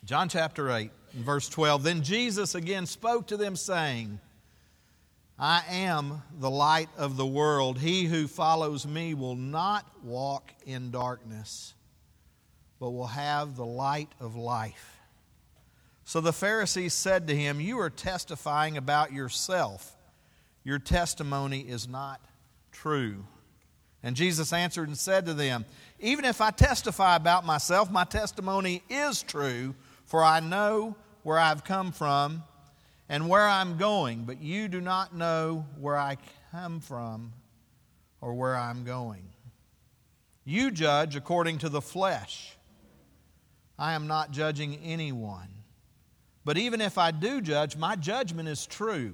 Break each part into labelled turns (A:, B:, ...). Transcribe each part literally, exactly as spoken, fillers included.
A: John chapter eight, verse twelve. Then Jesus again spoke to them, saying, I am the light of the world. He who follows me will not walk in darkness, but will have the light of life. So the Pharisees said to him, You are testifying about yourself. Your testimony is not true. And Jesus answered and said to them, Even if I testify about myself, my testimony is true, for I know where I've come from and where I'm going, but you do not know where I come from or where I'm going. You judge according to the flesh. I am not judging anyone. But even if I do judge, my judgment is true.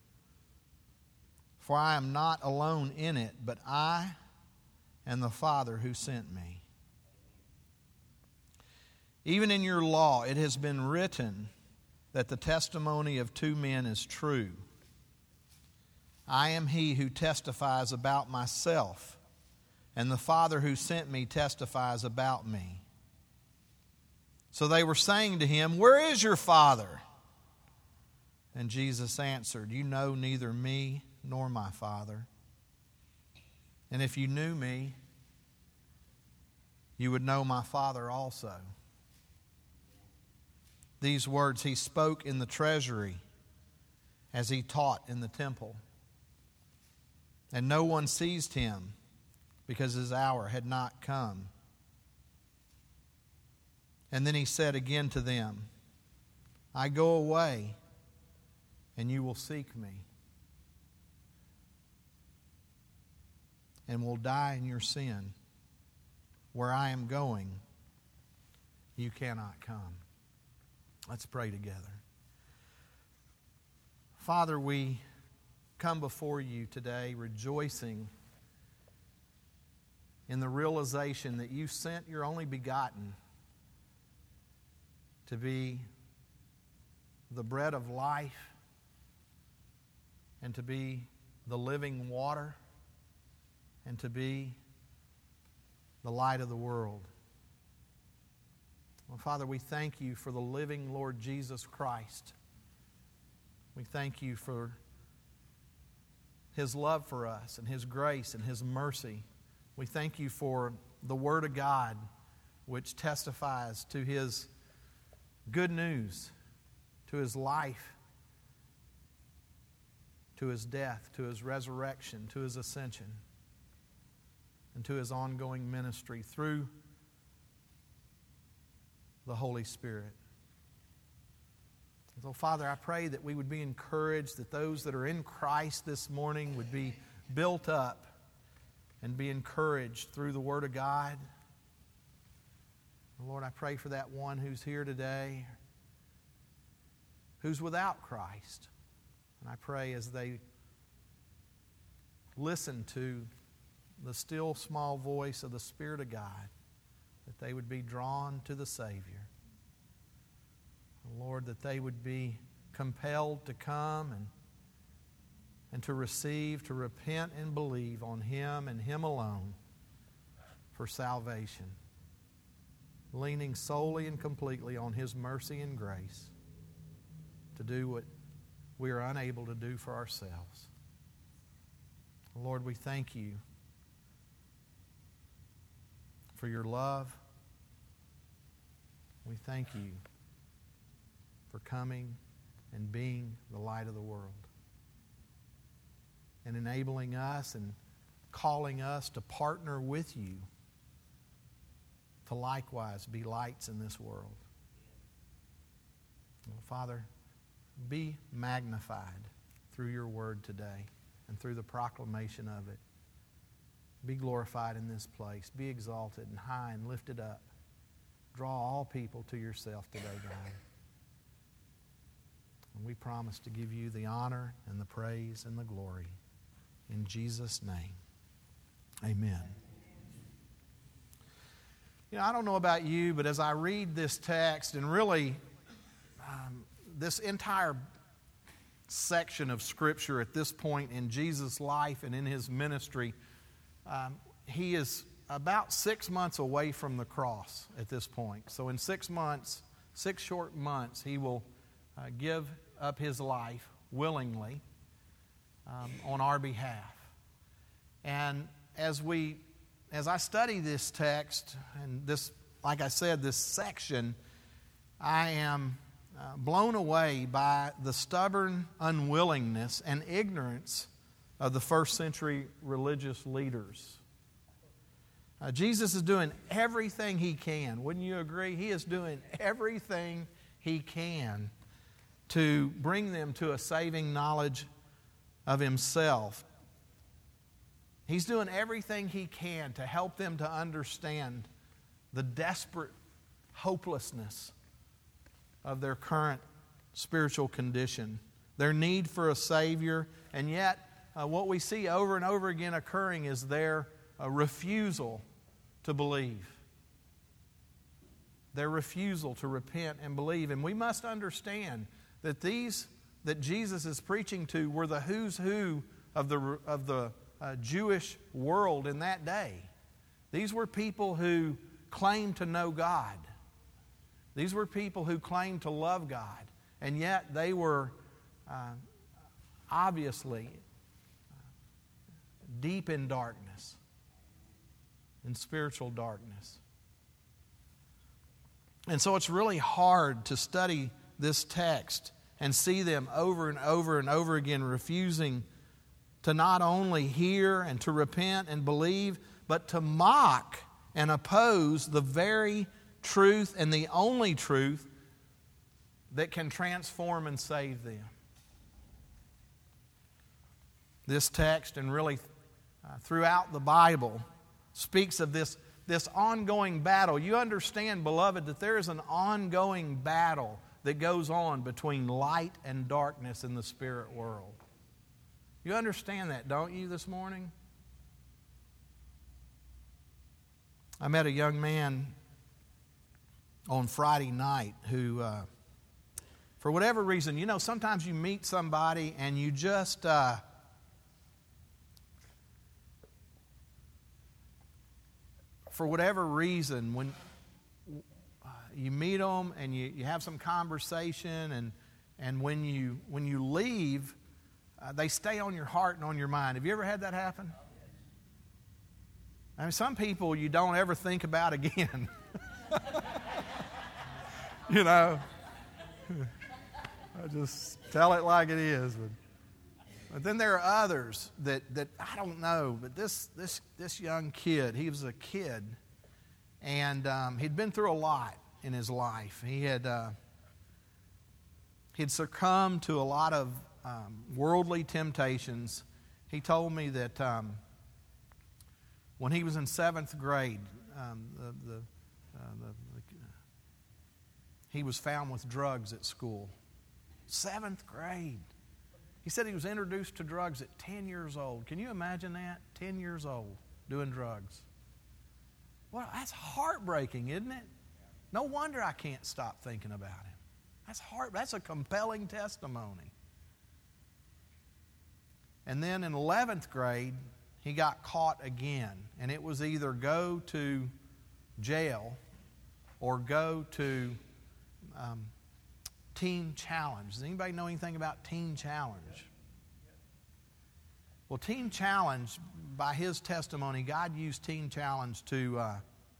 A: For I am not alone in it, but I and the Father who sent me. Even in your law it has been written that the testimony of two men is true. I am he who testifies about myself, and the Father who sent me testifies about me. So they were saying to him, Where is your Father? And Jesus answered, You know neither me nor my Father. And if you knew me, you would know my Father also. These words he spoke in the treasury as he taught in the temple. And no one seized him because his hour had not come. And then he said again to them, I go away, and you will seek me, and will die in your sin. Where I am going, you cannot come. Let's pray together. Father, we come before you today rejoicing in the realization that you sent your only begotten to be the bread of life and to be the living water and to be the light of the world. Well, Father, we thank you for the living Lord Jesus Christ. We thank you for His love for us and His grace and His mercy. We thank you for the Word of God, which testifies to His good news, to His life, to His death, to His resurrection, to His ascension, and to His ongoing ministry through the Holy Spirit. So, Father, I pray that we would be encouraged, that those that are in Christ this morning would be built up and be encouraged through the Word of God. Lord, I pray for that one who's here today, who's without Christ. And I pray as they listen to the still small voice of the Spirit of God, that they would be drawn to the Savior. Lord, that they would be compelled to come and, and to receive, to repent and believe on Him and Him alone for salvation, leaning solely and completely on His mercy and grace to do what we are unable to do for ourselves. Lord, we thank you for your love. We thank you for coming and being the light of the world and enabling us and calling us to partner with you to likewise be lights in this world. Well, Father, be magnified through your word today and through the proclamation of it. Be glorified in this place. Be exalted and high and lifted up. Draw all people to yourself today, God. And we promise to give you the honor and the praise and the glory. In Jesus' name, amen. You know, I don't know about you, but as I read this text and really um, this entire section of Scripture at this point in Jesus' life and in His ministry, um, He is about six months away from the cross at this point. So in six months, six short months, he will uh, give up his life willingly um, on our behalf. And as we, as I study this text and this, like I said, this section, I am uh, blown away by the stubborn unwillingness and ignorance of the first century religious leaders. Uh, Jesus is doing everything he can. Wouldn't you agree? He is doing everything he can to bring them to a saving knowledge of himself. He's doing everything he can to help them to understand the desperate hopelessness of their current spiritual condition, their need for a Savior, and yet uh, what we see over and over again occurring is their uh, refusal to believe. Their refusal to repent and believe. And we must understand that these that Jesus is preaching to were the who's who of the, of the uh, Jewish world in that day. These were people who claimed to know God. These were people who claimed to love God. And yet they were uh, obviously deep in darkness, in spiritual darkness. And so it's really hard to study this text and see them over and over and over again refusing to not only hear and to repent and believe, but to mock and oppose the very truth and the only truth that can transform and save them. This text, and really uh, throughout the Bible, speaks of this, this ongoing battle. You understand, beloved, that there is an ongoing battle that goes on between light and darkness in the spirit world. You understand that, don't you, this morning? I met a young man on Friday night who, uh, for whatever reason, you know, sometimes you meet somebody and you just... Uh, For whatever reason, when you meet them and you, you have some conversation, and and when you when you leave, uh, they stay on your heart and on your mind. Have you ever had that happen? I mean, some people you don't ever think about again. You know, I just tell it like it is. But, but then there are others that, that I don't know, but this this this young kid, he was a kid, and um, he'd been through a lot in his life. He had uh, he'd succumbed to a lot of um, worldly temptations. He told me that um, when he was in seventh grade, um, the, the, uh, the, the he was found with drugs at school. Seventh grade. He said he was introduced to drugs at ten years old. Can you imagine that? ten years old, doing drugs. Well, that's heartbreaking, isn't it? No wonder I can't stop thinking about him. That's heart. That's a compelling testimony. And then in eleventh grade, he got caught again. And it was either go to jail or go to um, Teen Challenge. Does anybody know anything about Teen Challenge? Well, Teen Challenge, by his testimony, God used Teen Challenge to uh,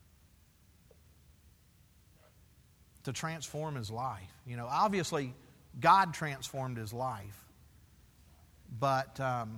A: to transform his life. You know, obviously, God transformed his life, but um,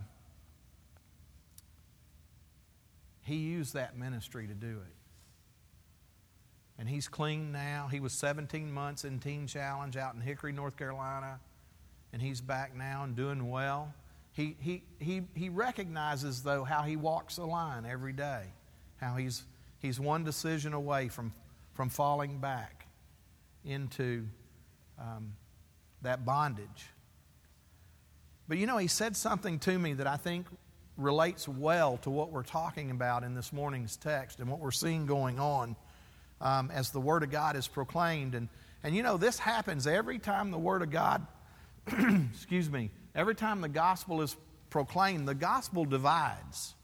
A: he used that ministry to do it. And he's clean now. He was seventeen months in Teen Challenge out in Hickory, North Carolina. And he's back now and doing well. He he he he recognizes, though, how he walks the line every day. How he's he's one decision away from, from falling back into um, that bondage. But you know, he said something to me that I think relates well to what we're talking about in this morning's text and what we're seeing going on. Um, as the Word of God is proclaimed. And, and you know, this happens every time the Word of God, excuse me, every time the gospel is proclaimed, the gospel divides.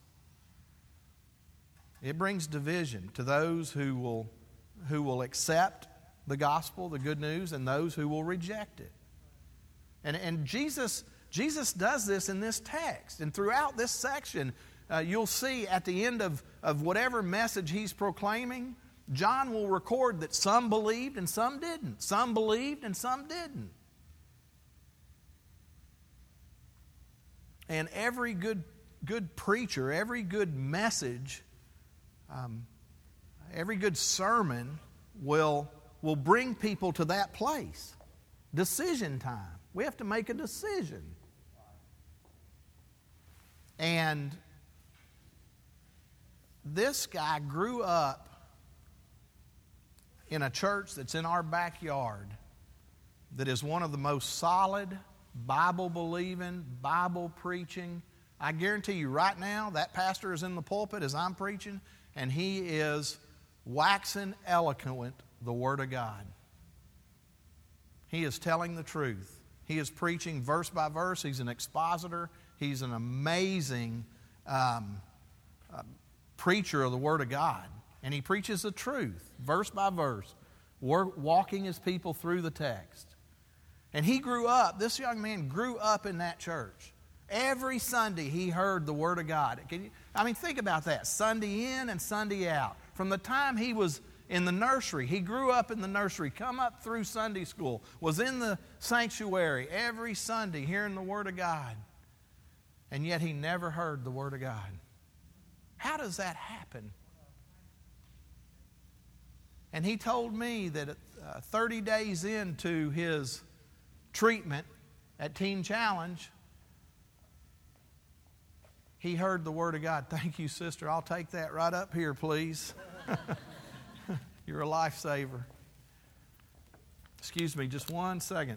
A: It brings division to those who will, who will accept the gospel, the good news, and those who will reject it. And, and Jesus, Jesus does this in this text. And throughout this section, uh, you'll see at the end of, of whatever message he's proclaiming, John will record that some believed and some didn't. Some believed and some didn't. And every good, good preacher, every good message, um, every good sermon will, will bring people to that place. Decision time. We have to make a decision. And this guy grew up in a church that's in our backyard that is one of the most solid, Bible-believing, Bible-preaching. I guarantee you right now, that pastor is in the pulpit as I'm preaching, and he is waxing eloquent the Word of God. He is telling the truth. He is preaching verse by verse. He's an expositor. He's an amazing um, uh, preacher of the Word of God. And he preaches the truth, verse by verse, walking his people through the text. And he grew up, this young man grew up in that church. Every Sunday he heard the Word of God. Can you, I mean, think about that. Sunday in and Sunday out. From the time he was in the nursery, he grew up in the nursery, come up through Sunday school, was in the sanctuary every Sunday hearing the Word of God. And yet he never heard the Word of God. How does that happen? And he told me that uh, thirty days into his treatment at Teen Challenge, he heard the Word of God. Thank you, sister. I'll take that right up here, please. You're a lifesaver. Excuse me, just one second.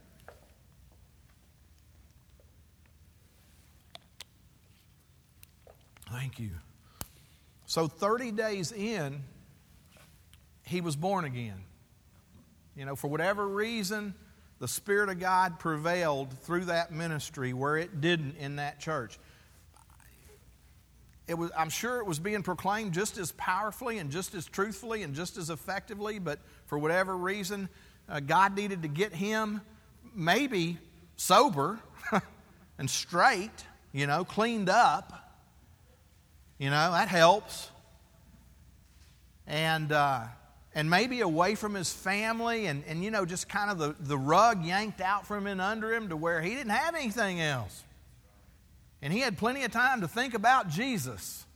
A: Thank you. So thirty days in, he was born again. You know, for whatever reason, the Spirit of God prevailed through that ministry where it didn't in that church. It was, I'm sure it was being proclaimed just as powerfully and just as truthfully and just as effectively, but for whatever reason, uh, God needed to get him maybe sober and straight, you know, cleaned up. You know, that helps. And uh, and maybe away from his family and, and you know, just kind of the, the rug yanked out from in under him to where he didn't have anything else. And he had plenty of time to think about Jesus.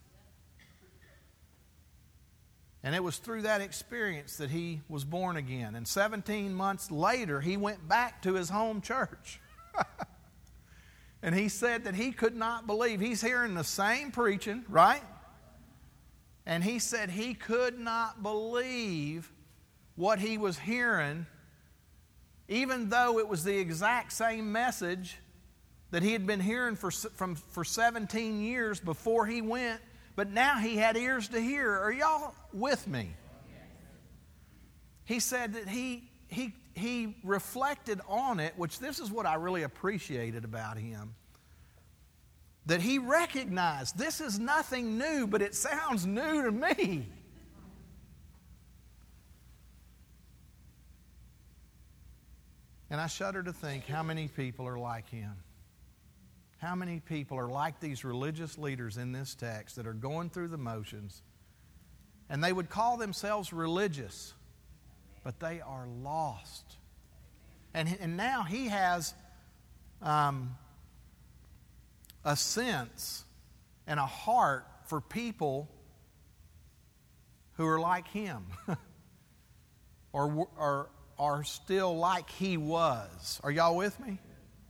A: And it was through that experience that he was born again. And seventeen months later, he went back to his home church. And he said that he could not believe. He's hearing the same preaching, right? And he said he could not believe what he was hearing, even though it was the exact same message that he had been hearing for, from, for seventeen years before he went, but now he had ears to hear. Are y'all with me? He said that he, he, he reflected on it, which this is what I really appreciated about him, that he recognized this is nothing new, but it sounds new to me. And I shudder to think how many people are like him. How many people are like these religious leaders in this text that are going through the motions, and they would call themselves religious, but they are lost. And, and now he has um, a sense and a heart for people who are like him or, or are still like he was. Are y'all with me?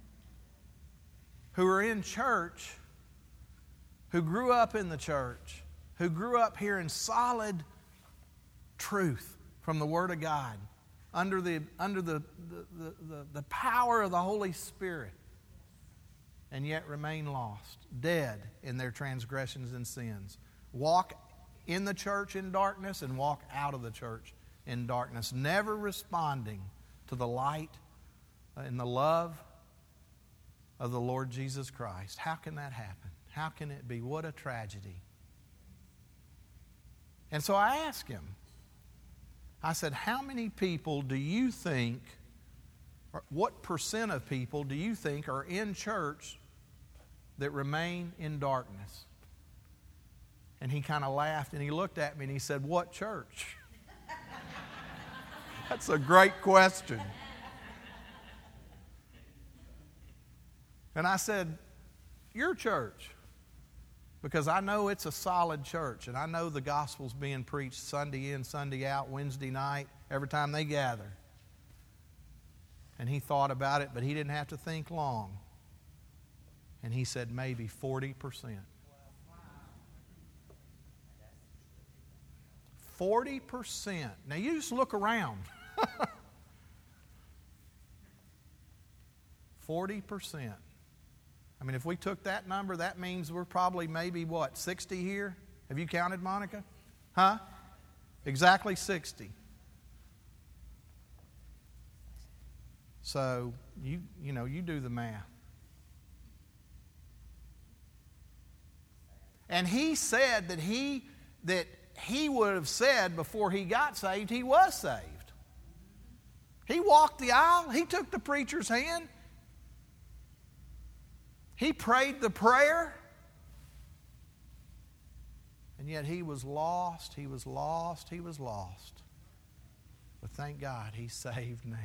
A: Who are in church, who grew up in the church, who grew up hearing solid truth from the Word of God under the under the, the, the, the power of the Holy Spirit, and yet remain lost, dead in their transgressions and sins. Walk in the church in darkness and walk out of the church in darkness, never responding to the light and the love of the Lord Jesus Christ. How can that happen? How can it be? What a tragedy. And so I asked him, I said, how many people do you think, or what percent of people do you think are in church that remain in darkness? And he kind of laughed and he looked at me and he said, what church? That's a great question. And I said, your church. Because I know it's a solid church, and I know the gospel's being preached Sunday in, Sunday out, Wednesday night, every time they gather. And he thought about it, but he didn't have to think long. And he said maybe forty percent. forty percent. Now you just look around. forty percent. I mean, if we took that number, that means we're probably maybe, what, sixty here? Have you counted, Monica? Huh? Exactly sixty. So, you you know, you do the math. And he said that he, that he would have said before he got saved, he was saved. He walked the aisle. He took the preacher's hand. He prayed the prayer, and yet he was lost, he was lost, he was lost. But thank God he's saved now.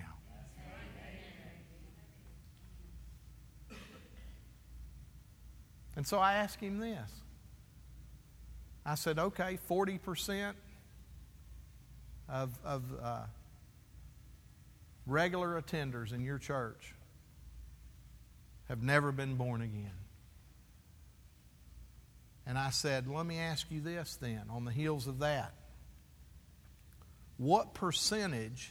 A: And so I asked him this. I said, okay, forty percent of, of uh, regular attenders in your church have never been born again. And I said, let me ask you this then, on the heels of that. What percentage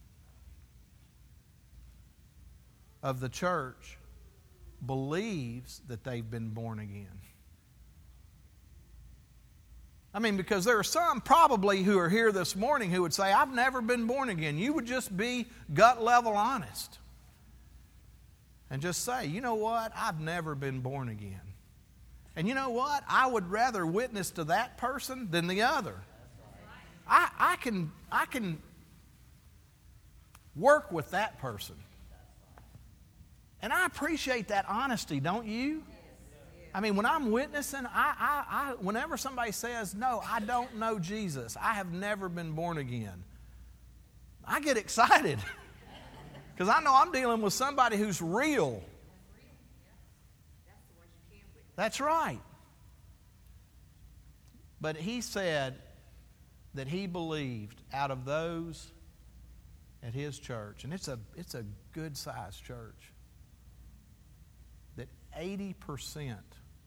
A: of the church believes that they've been born again? I mean, because there are some probably who are here this morning who would say, I've never been born again. You would just be gut level honest. And just say, you know what? I've never been born again. And you know what? I would rather witness to that person than the other. I, I can I can work with that person. And I appreciate that honesty, don't you? I mean, when I'm witnessing, I, I, I whenever somebody says, no, I don't know Jesus, I have never been born again, I get excited. Because I know I'm dealing with somebody who's real. That's right. But he said that he believed out of those at his church, and it's a, it's a good-sized church, that eighty percent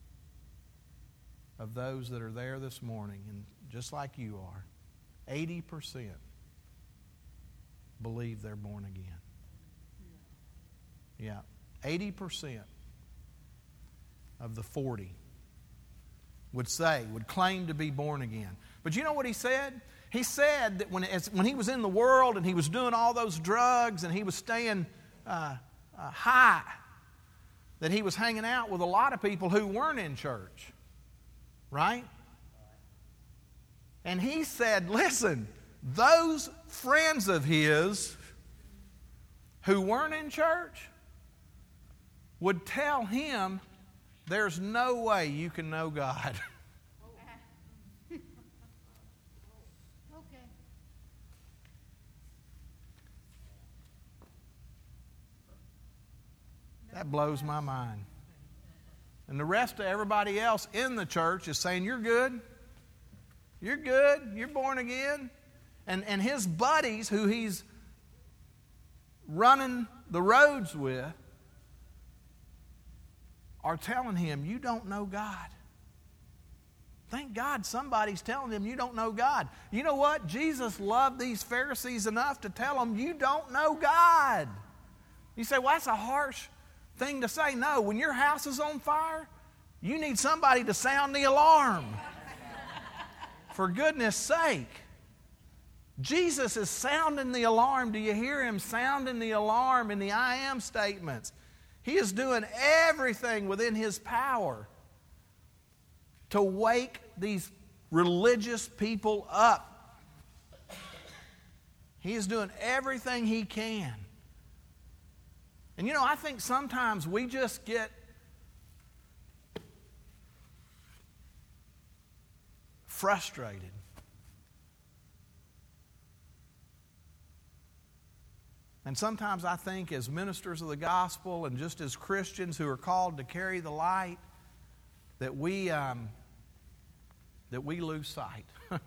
A: of those that are there this morning, and just like you are, eighty percent believe they're born again. Yeah, eighty percent of the forty would say, would claim to be born again. But you know what he said? He said that when, as, when he was in the world and he was doing all those drugs and he was staying uh, uh, high, that he was hanging out with a lot of people who weren't in church, right? And he said, listen, those friends of his who weren't in church would tell him, there's no way you can know God.
B: Okay.
A: That blows my mind. And the rest of everybody else in the church is saying, you're good. You're good. You're born again. And, and his buddies who he's running the roads with are telling him, you don't know God. Thank God somebody's telling him you don't know God. You know what? Jesus loved these Pharisees enough to tell them, you don't know God. You say, well, that's a harsh thing to say. No, when your house is on fire, you need somebody to sound the alarm. For goodness sake. Jesus is sounding the alarm. Do you hear him sounding the alarm in the I am statements? He is doing everything within his power to wake these religious people up. He is doing everything He can. And you know, I think sometimes we just get frustrated. And sometimes I think as ministers of the gospel and just as Christians who are called to carry the light, that we um, that we lose sight.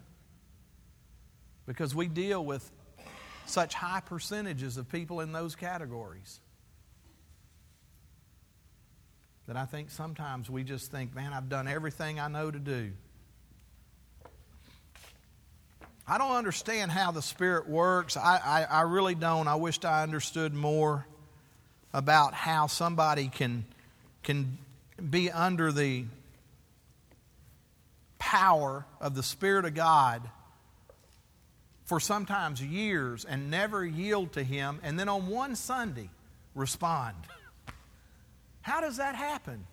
A: Because we deal with such high percentages of people in those categories. That I think sometimes we just think, man, I've done everything I know to do. I don't understand how the Spirit works. I, I, I really don't. I wished I understood more about how somebody can, can be under the power of the Spirit of God for sometimes years and never yield to Him, and then on one Sunday respond. How does that happen?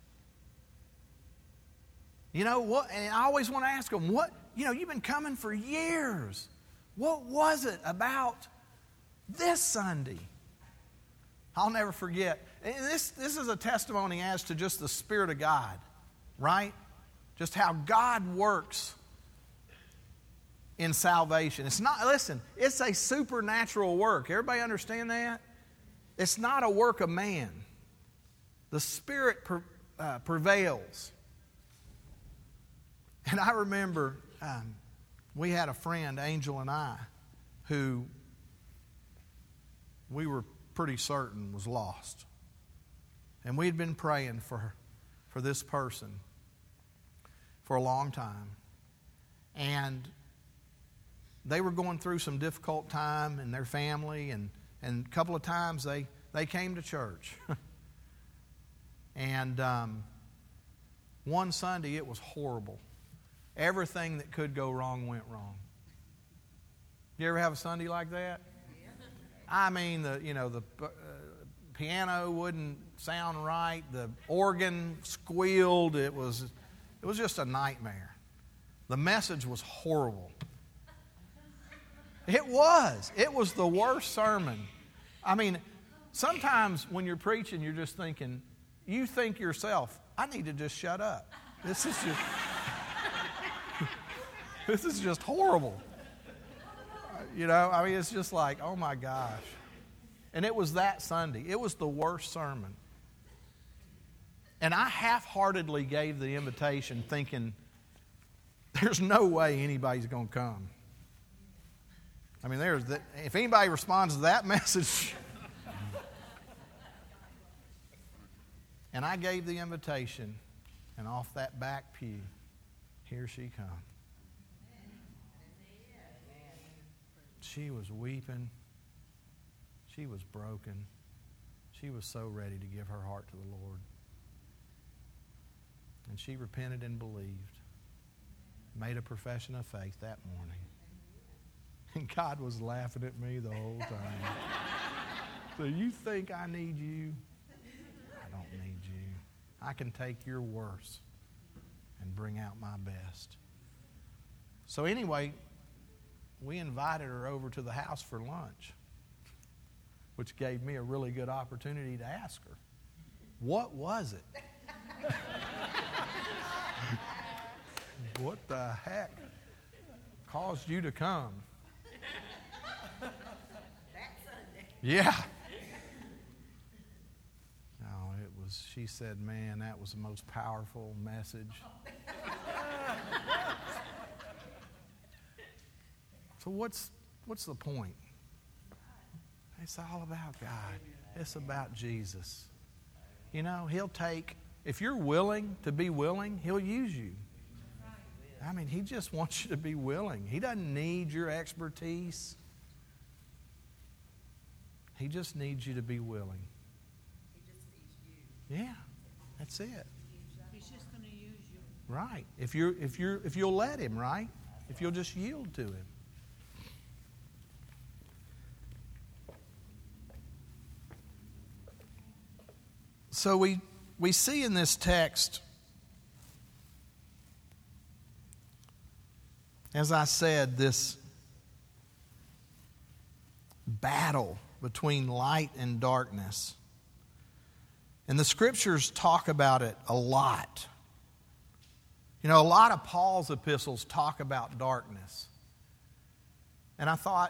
A: You know what? And I always want to ask them, what? You know, you've been coming for years. What was it about this Sunday? I'll never forget. And this, this is a testimony as to just the Spirit of God, right? Just how God works in salvation. It's not, listen, it's a supernatural work. Everybody understand that? It's not a work of man. The Spirit per, uh, prevails. And I remember um, we had a friend, Angel and I, who we were pretty certain was lost. And we had been praying for, for this person for a long time. And they were going through some difficult time in their family, and, and a couple of times they, they came to church. And um, one Sunday it was horrible. Everything that could go wrong went wrong. You ever have a Sunday like that? I mean, the you know the uh, piano wouldn't sound right, the organ squealed. It was it was just a nightmare. The message was horrible. It was. It was the worst sermon. I mean, sometimes when you're preaching, you're just thinking, you think yourself, I need to just shut up. This is just this is just horrible. You know, I mean, it's just like, oh my gosh. And it was that Sunday. It was the worst sermon. And I half-heartedly gave the invitation thinking, there's no way anybody's going to come. I mean, there's the, if anybody responds to that message. And I gave the invitation, and off that back pew, here she comes. She was weeping. She was broken. She was so ready to give her heart to the Lord. And she repented and believed. Made a profession of faith that morning. And God was laughing at me the whole time. So you think I need you? I don't need you. I can take your worst and bring out my best. So anyway, we invited her over to the house for lunch, which gave me a really good opportunity to ask her, what was it? What the heck caused you to come? Yeah. No, it was, she said, man, that was the most powerful message. So what's what's the point? It's all about God. It's about Jesus. You know, He'll take, if you're willing to be willing, He'll use you. I mean, He just wants you to be willing. He doesn't need your expertise. He just needs you to be willing.
B: He just needs you.
A: Yeah, that's it.
B: He's just going to use you.
A: Right. If you're if you're if you'll let Him, right? If you'll just yield to Him. So we we see in this text, as I said, this battle between light and darkness. And the Scriptures talk about it a lot. You know, a lot of Paul's epistles talk about darkness. And I thought,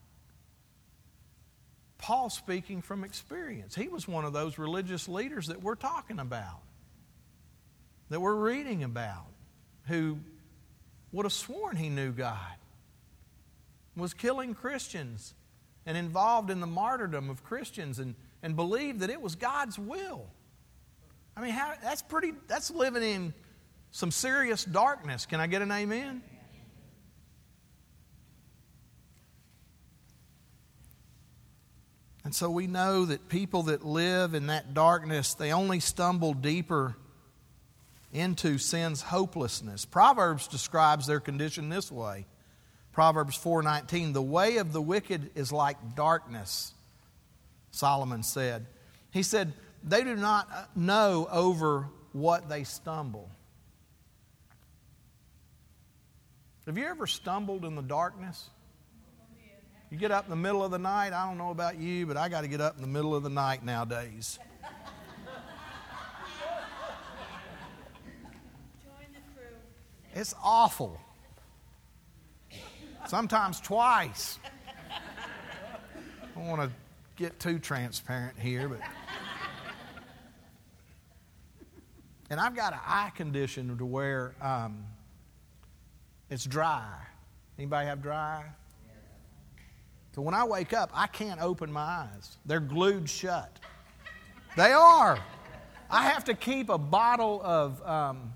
A: Paul speaking from experience. He was one of those religious leaders that we're talking about, that we're reading about, who would have sworn he knew God, was killing Christians and involved in the martyrdom of Christians, and, and believed that it was God's will. I mean, how, that's pretty, that's living in some serious darkness. Can I get an amen? And so we know that people that live in that darkness, they only stumble deeper into sin's hopelessness. Proverbs describes their condition this way. Proverbs four nineteen, the way of the wicked is like darkness, Solomon said. He said, they do not know over what they stumble. Have you ever stumbled in the darkness? You get up in the middle of the night. I don't know about you, but I got to get up in the middle of the night nowadays.
B: Join the crew.
A: It's awful. Sometimes twice. I don't want to get too transparent here, but and I've got an eye condition to where um, it's dry. Anybody have dry? So when I wake up, I can't open my eyes. They're glued shut. They are. I have to keep a bottle of, um,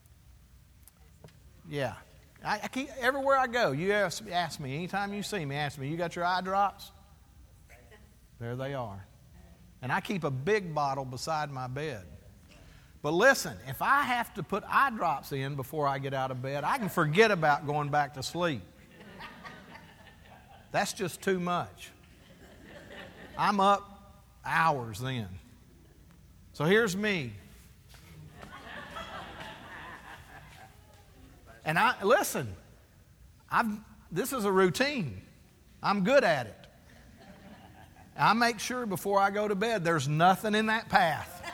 A: yeah. I, I keep, everywhere I go, you ask, ask me, anytime you see me, ask me, you got your eye drops? There they are. And I keep a big bottle beside my bed. But listen, if I have to put eye drops in before I get out of bed, I can forget about going back to sleep. That's just too much. I'm up hours then. So here's me. And I listen, I've, this is a routine. I'm good at it. I make sure before I go to bed there's nothing in that path.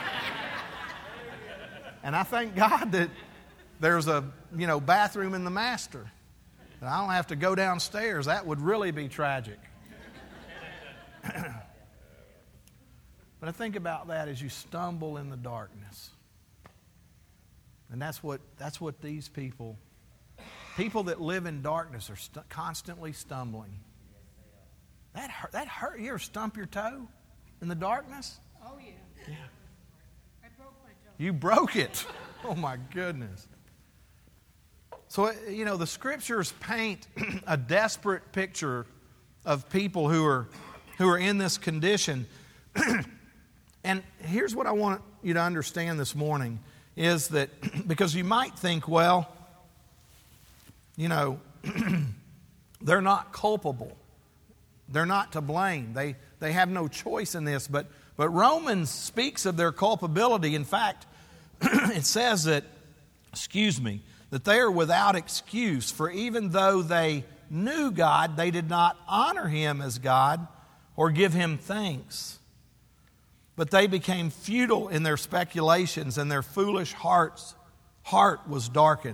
A: And I thank God that there's a, you know, bathroom in the master. I don't have to go downstairs. That would really be tragic. But I think about that as you stumble in the darkness. And that's what that's what these people, people that live in darkness are st- constantly stumbling. That hurt, that hurt. You ever stump your toe in the darkness?
B: Oh, yeah.
A: Yeah.
B: I broke my toe.
A: You broke it. Oh, my goodness. So, you know, the Scriptures paint a desperate picture of people who are who are in this condition. And here's what I want you to understand this morning is that, because you might think, well, you know, they're not culpable. They're not to blame. They they have no choice in this. But, but Romans speaks of their culpability. In fact, it says that, excuse me, that they are without excuse, for even though they knew God, they did not honor Him as God or give Him thanks. But they became futile in their speculations, and their foolish hearts, heart was darkened.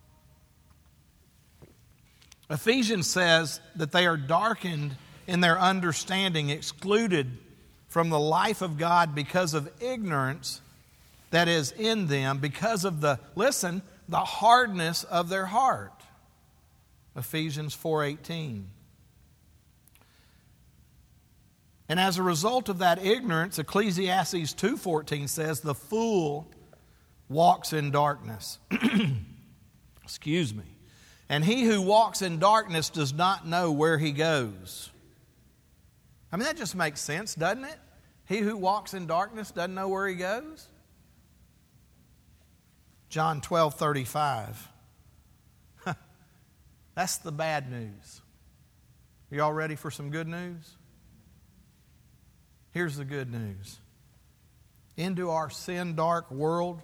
A: Ephesians says that they are darkened in their understanding, excluded from the life of God because of ignorance that is in them, because of the, listen, the hardness of their heart. Ephesians four eighteen. And as a result of that ignorance, Ecclesiastes two fourteen says, the fool walks in darkness. Excuse me. And he who walks in darkness does not know where he goes. I mean, that just makes sense, doesn't it? He who walks in darkness doesn't know where he goes. John twelve thirty-five. That's the bad news. Are y'all ready for some good news? Here's the good news. Into our sin-dark world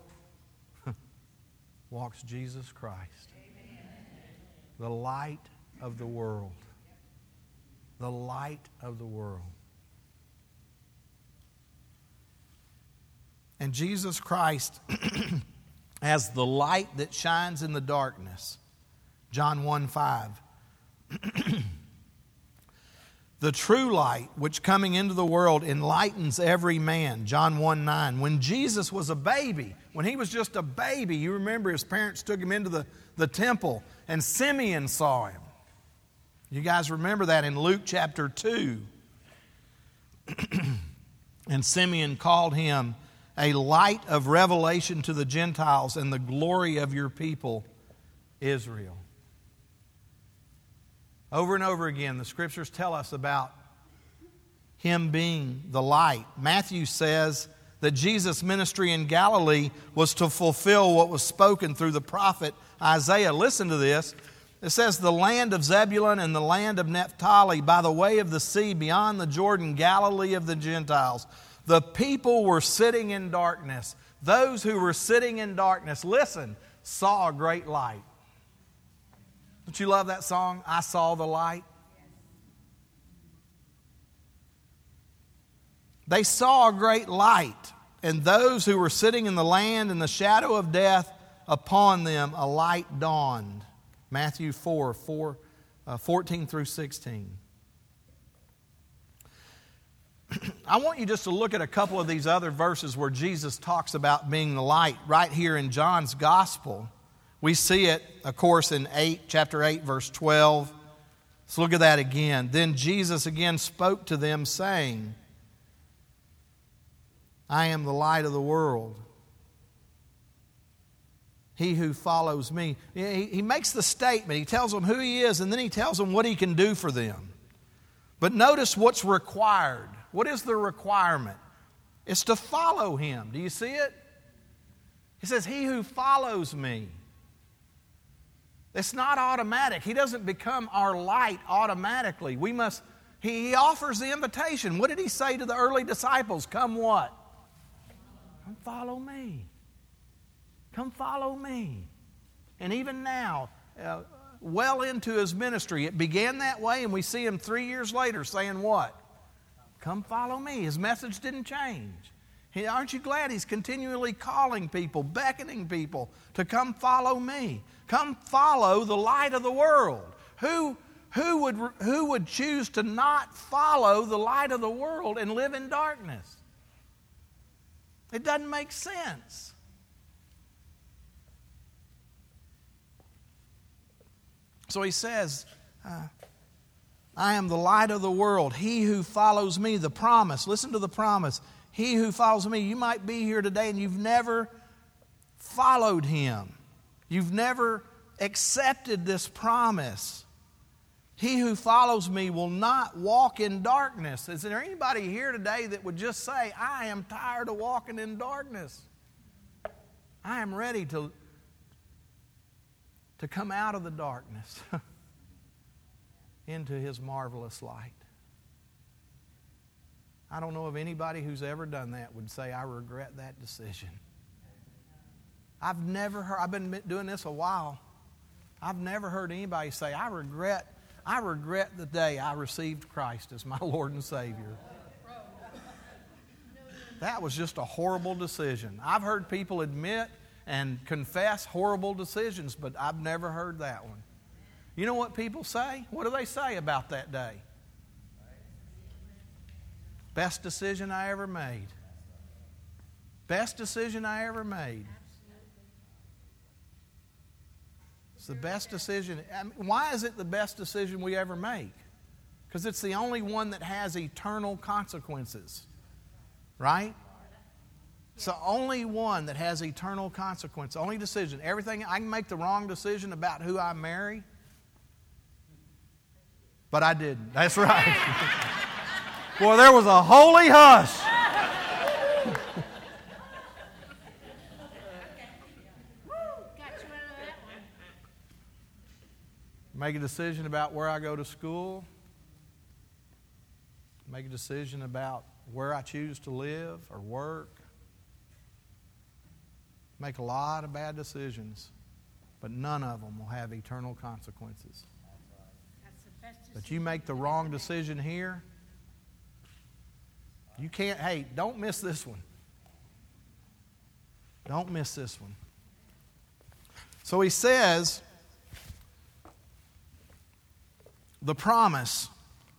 A: walks Jesus Christ, the light of the world. the light of the world. And Jesus Christ as the light that shines in the darkness. John one five. The true light, which coming into the world enlightens every man. John one nine. When Jesus was a baby, when he was just a baby, you remember his parents took him into the, the temple and Simeon saw him. You guys remember that in Luke chapter two. And Simeon called him a light of revelation to the Gentiles and the glory of your people, Israel. Over and over again, the Scriptures tell us about Him being the light. Matthew says that Jesus' ministry in Galilee was to fulfill what was spoken through the prophet Isaiah. Listen to this. It says, the land of Zebulun and the land of Naphtali, by the way of the sea, beyond the Jordan, Galilee of the Gentiles. The people were sitting in darkness. Those who were sitting in darkness, listen, saw a great light. Don't you love that song, I Saw the Light? They saw a great light, and those who were sitting in the land in the shadow of death, upon them a light dawned. Matthew four, four uh, fourteen through sixteen. I want you just to look at a couple of these other verses where Jesus talks about being the light. Right here in John's Gospel, we see it, of course, in eight, chapter eight, verse twelve. Let's look at that again. Then Jesus again spoke to them, saying, I am the light of the world. He who follows me. He, he makes the statement. He tells them who he is, and then he tells them what he can do for them. But notice what's required. What is the requirement? It's to follow him. Do you see it? He says, he who follows me. It's not automatic. He doesn't become our light automatically. We must, he, he offers the invitation. What did he say to the early disciples? Come what? Come follow me. Come follow me. And even now, uh, well into his ministry, it began that way, and we see him three years later saying what? Come follow me. His message didn't change. He, aren't you glad he's continually calling people, beckoning people to come follow me? Come follow the light of the world. Who, who, would, who would choose to not follow the light of the world and live in darkness? It doesn't make sense. So he says, uh, I am the light of the world. He who follows me, the promise. Listen to the promise. He who follows me. You might be here today and you've never followed him. You've never accepted this promise. He who follows me will not walk in darkness. Is there anybody here today that would just say, I am tired of walking in darkness? I am ready to, to come out of the darkness into his marvelous light. I don't know of anybody who's ever done that would say, I regret that decision. I've never heard, I've been doing this a while. I've never heard anybody say, I regret, I regret the day I received Christ as my Lord and Savior. That was just a horrible decision. I've heard people admit and confess horrible decisions, but I've never heard that one. You know what people say? What do they say about that day? Best decision I ever made. Best decision I ever made. It's the best decision. I mean, why is it the best decision we ever make? Because it's the only one that has eternal consequences. Right? It's the only one that has eternal consequence. Only decision. Everything, I can make the wrong decision about who I marry, but I didn't. That's right. Boy, there was a holy hush. Make a decision about where I go to school. Make a decision about where I choose to live or work. Make a lot of bad decisions, but none of them will have eternal consequences. but you make the wrong decision here, you can't, hey, don't miss this one. Don't miss this one. So he says, the promise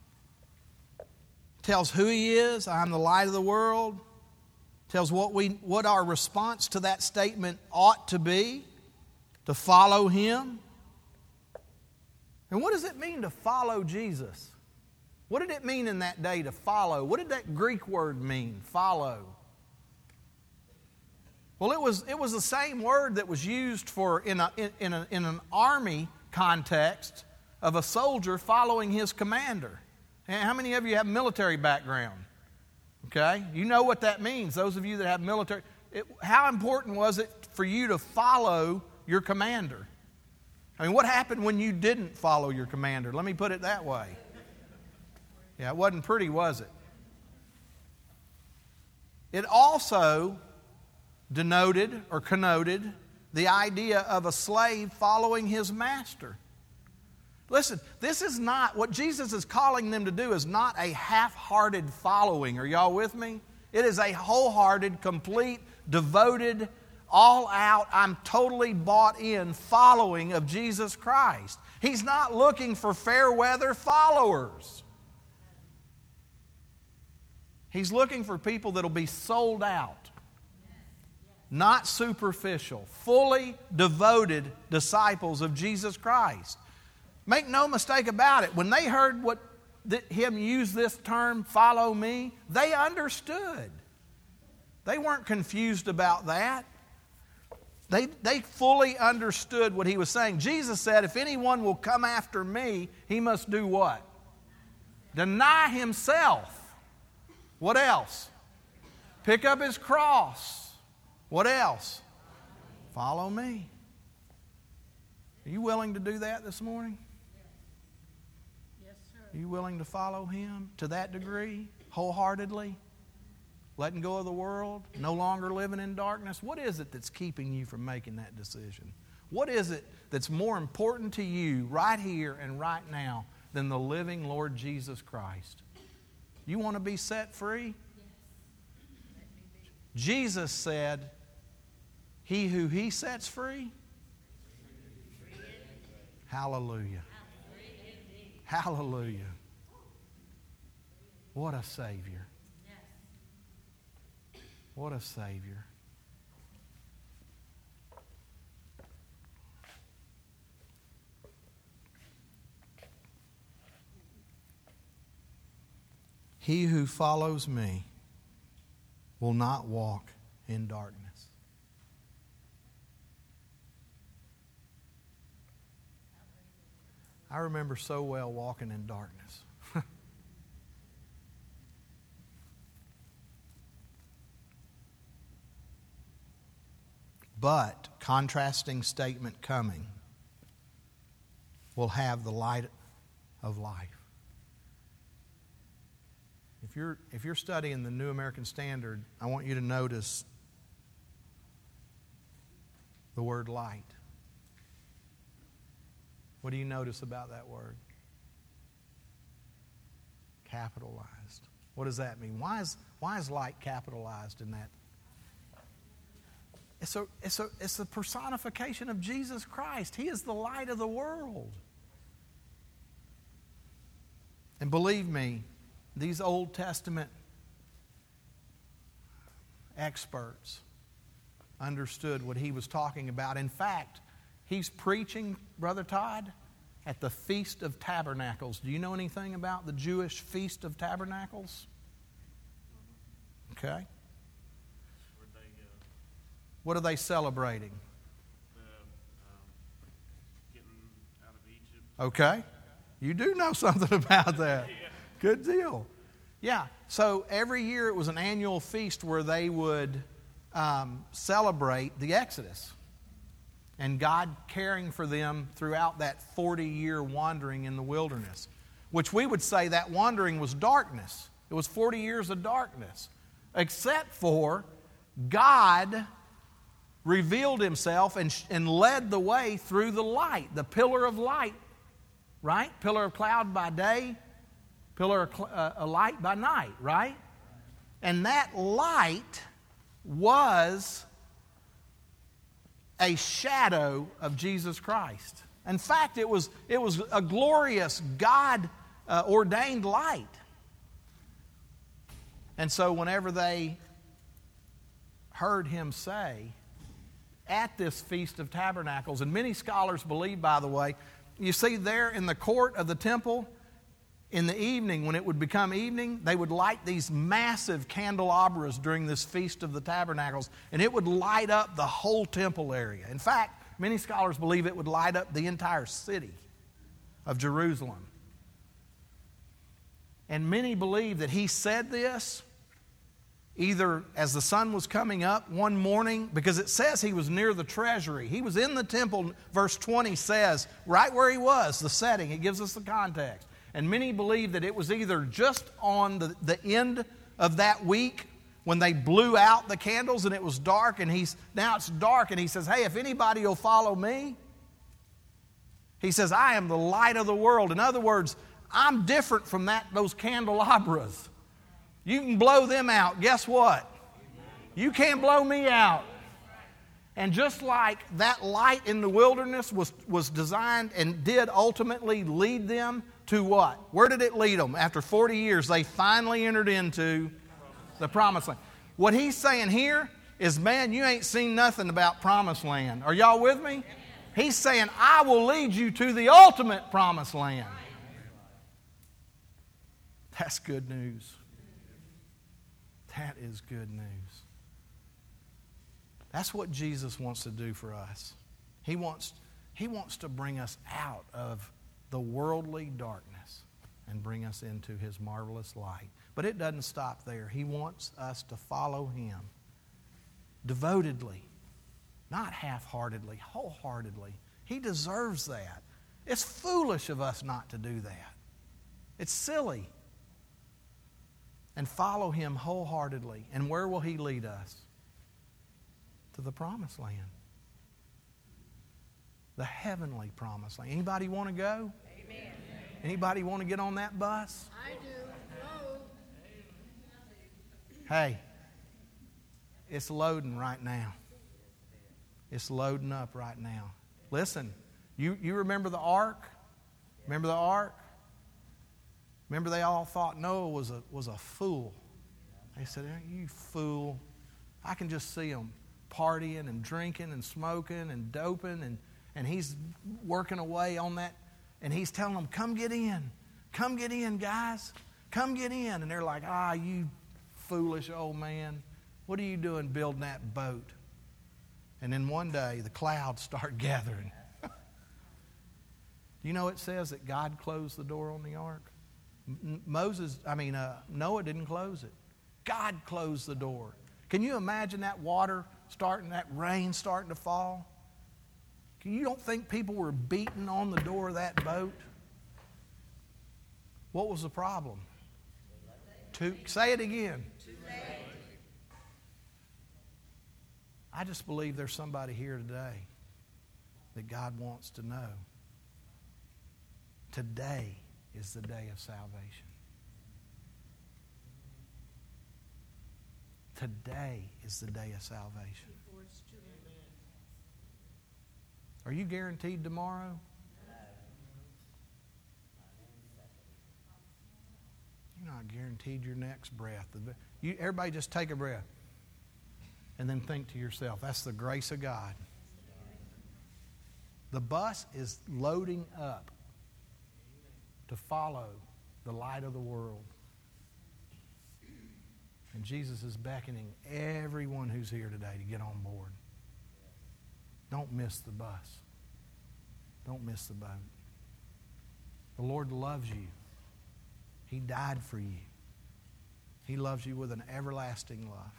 A: tells who he is, I'm the light of the world, tells what we what our response to that statement ought to be, to follow him. And what does it mean to follow Jesus? What did it mean in that day to follow? What did that Greek word mean, follow? Well, it was it was the same word that was used for in a in, in, a, in an army context of a soldier following his commander. And how many of you have military background? Okay, you know what that means. Those of you that have military, it, how important was it for you to follow your commander? I mean, what happened when you didn't follow your commander? Let me put it that way. Yeah, it wasn't pretty, was it? It also denoted or connoted the idea of a slave following his master. Listen, this is not, what Jesus is calling them to do is not a half-hearted following. Are y'all with me? It is a wholehearted, complete, devoted, all out, I'm totally bought in following of Jesus Christ. He's not looking for fair weather followers. He's looking for people that'll be sold out, not superficial, fully devoted disciples of Jesus Christ. Make no mistake about it. When they heard what th- him use this term, follow me, they understood. They weren't confused about that. They, they fully understood what he was saying. Jesus said, if anyone will come after me, he must do what? Deny himself. What else? Pick up his cross. What else? Follow me. Are you willing to do that this morning?
B: Yes, sir.
A: Are you willing to follow him to that degree, wholeheartedly? Letting go of the world, no longer living in darkness? What is it that's keeping you from making that decision? What is it that's more important to you right here and right now than the living Lord Jesus Christ? You want to be set free? Jesus said, he who he sets free, hallelujah. Hallelujah. What a Savior. What a Savior. He who follows me will not walk in darkness. I remember so well walking in darkness. But, contrasting statement coming, will have the light of life. If you're, if you're studying the New American Standard, I want you to notice the word light. What do you notice about that word? Capitalized. What does that mean? Why is, why is light capitalized in that? It's a, it's a, it's the personification of Jesus Christ. He is the light of the world. And believe me, these Old Testament experts understood what he was talking about. In fact, he's preaching, Brother Todd, at the Feast of Tabernacles. Do you know anything about the Jewish Feast of Tabernacles? Okay. What are they celebrating?
C: The, um, getting out of Egypt.
A: Okay. You do know something about that.
C: Yeah.
A: Good deal. Yeah. So every year it was an annual feast where they would um, celebrate the Exodus and God caring for them throughout that forty-year wandering in the wilderness, which we would say that wandering was darkness. It was forty years of darkness, except for God revealed himself and, and led the way through the light, the pillar of light right? Pillar of cloud by day, pillar of cl- uh, a light by night, right? And that light was a shadow of Jesus Christ. In fact, it was, it was a glorious God-ordained uh, light. And so whenever they heard him say, at this Feast of Tabernacles, and many scholars believe, by the way, you see there in the court of the temple, in the evening, when it would become evening, they would light these massive candelabras during this Feast of the Tabernacles, and it would light up the whole temple area. In fact, many scholars believe it would light up the entire city of Jerusalem. And many believe that he said this either as the sun was coming up one morning, because it says he was near the treasury. He was in the temple, verse twenty says, right where he was, the setting. It gives us the context. And many believe that it was either just on the, the end of that week when they blew out the candles and it was dark, and he's now it's dark, and he says, hey, if anybody will follow me, he says, I am the light of the world. In other words, I'm different from that those candelabras. You can blow them out. Guess what? You can't blow me out. And just like that light in the wilderness was, was designed and did ultimately lead them to what? Where did it lead them? After forty years, they finally entered into the promised land. What he's saying here is, man, you ain't seen nothing about promised land. Are y'all with me? He's saying, I will lead you to the ultimate promised land. That's good news. That is good news. That's what Jesus wants to do for us. He wants, he wants to bring us out of the worldly darkness and bring us into his marvelous light. But it doesn't stop there. He wants us to follow him devotedly, not half-heartedly, wholeheartedly. He deserves that. It's foolish of us not to do that. It's silly. And follow him wholeheartedly. And where will he lead us? To the promised land. The heavenly promised land. Anybody want to go?
B: Amen.
A: Anybody want to get on that bus?
B: I do. Go.
A: Hey, it's loading right now. It's loading up right now. Listen, you, you remember the ark? Remember the ark? Remember they all thought Noah was a, was a fool. They said, you fool. I can just see him partying and drinking and smoking and doping, and, and he's working away on that. And he's telling them, come get in. Come get in, guys. Come get in. And they're like, ah, you foolish old man. What are you doing building that boat? And then one day the clouds start gathering. You know it says that God closed the door on the ark? Moses, I mean, uh, Noah didn't close it. God closed the door. Can you imagine that water starting, that rain starting to fall? You don't think people were beating on the door of that boat? What was the problem? Too, say it again. I just believe there's somebody here today that God wants to know. Today is the day of salvation. Today is the day of salvation. Are you guaranteed tomorrow? You're not guaranteed your next breath. You, everybody just take a breath and then think to yourself, that's the grace of God. The bus is loading up to follow the light of the world. And Jesus is beckoning everyone who's here today to get on board. Don't miss the bus. Don't miss the boat. The Lord loves you. He died for you. He loves you with an everlasting love.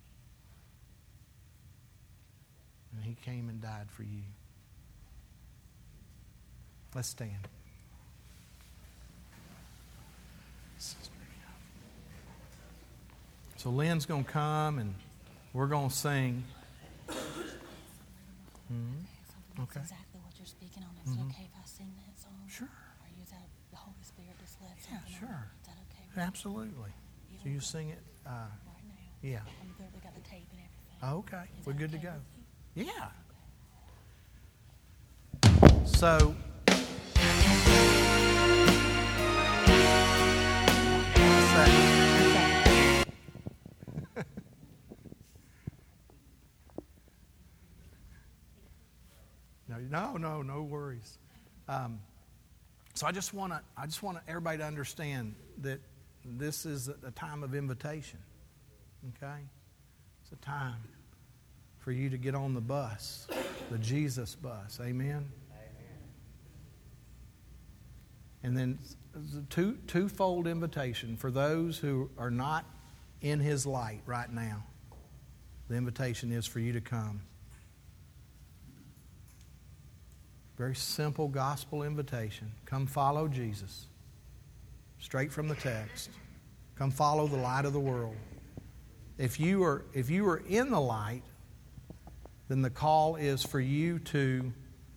A: And He came and died for you. Let's stand. So Lynn's going to come and we're going to sing. Mm-hmm.
D: That's
A: Okay.
D: exactly what you're speaking on. Is
A: Mhm.
D: it okay if I sing that song?
A: Sure.
D: Are you
B: that the Holy Spirit just led
A: Yeah,
B: something
A: sure.
B: on? Is that okay? with you?
A: Absolutely. So you sing it. Uh,
B: Right now.
A: yeah.
B: I'm good. We got the tape and everything.
A: Okay.
B: Is
A: We're
B: that
A: good to
B: okay
A: go.
B: with you?
A: Yeah. So. No, no, no, no worries. Um, so I just want to, I just want everybody to understand that this is a time of invitation. Okay, it's a time for you to get on the bus, the Jesus bus. Amen. And then the two twofold invitation for those who are not in His light right now. The invitation is for you to come. Very simple gospel invitation. Come follow Jesus. Straight from the text. Come follow the light of the world. If you are if you are in the light, then the call is for you to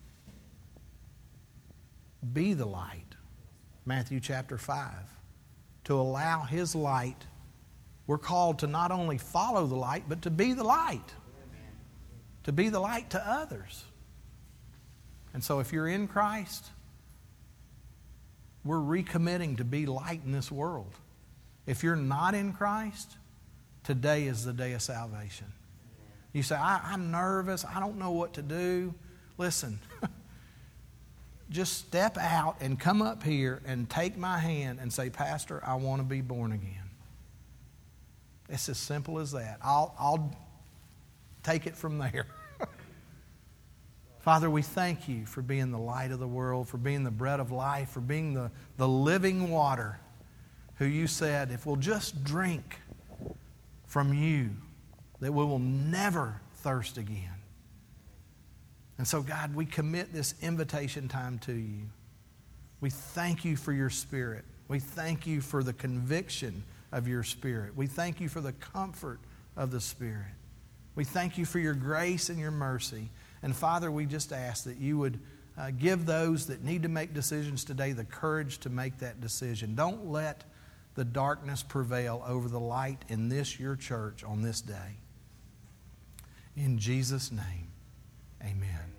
A: be the light. Matthew chapter five. To allow His light. We're called to not only follow the light, but to be the light. To be the light to others. And so if you're in Christ, we're recommitting to be light in this world. If you're not in Christ, today is the day of salvation. You say, I, I'm nervous. I don't know what to do. Listen, just step out and come up here and take my hand and say, Pastor, I want to be born again. It's as simple as that. I'll, I'll take it from there. Father, we thank You for being the light of the world, for being the bread of life, for being the, the living water, who You said, if we'll just drink from You, that we will never thirst again. And so, God, we commit this invitation time to You. We thank You for Your Spirit. We thank You for the conviction of Your Spirit. We thank You for the comfort of the Spirit. We thank You for Your grace and Your mercy. And Father, we just ask that You would uh, give those that need to make decisions today the courage to make that decision. Don't let the darkness prevail over the light in this Your church on this day. In Jesus' name, amen.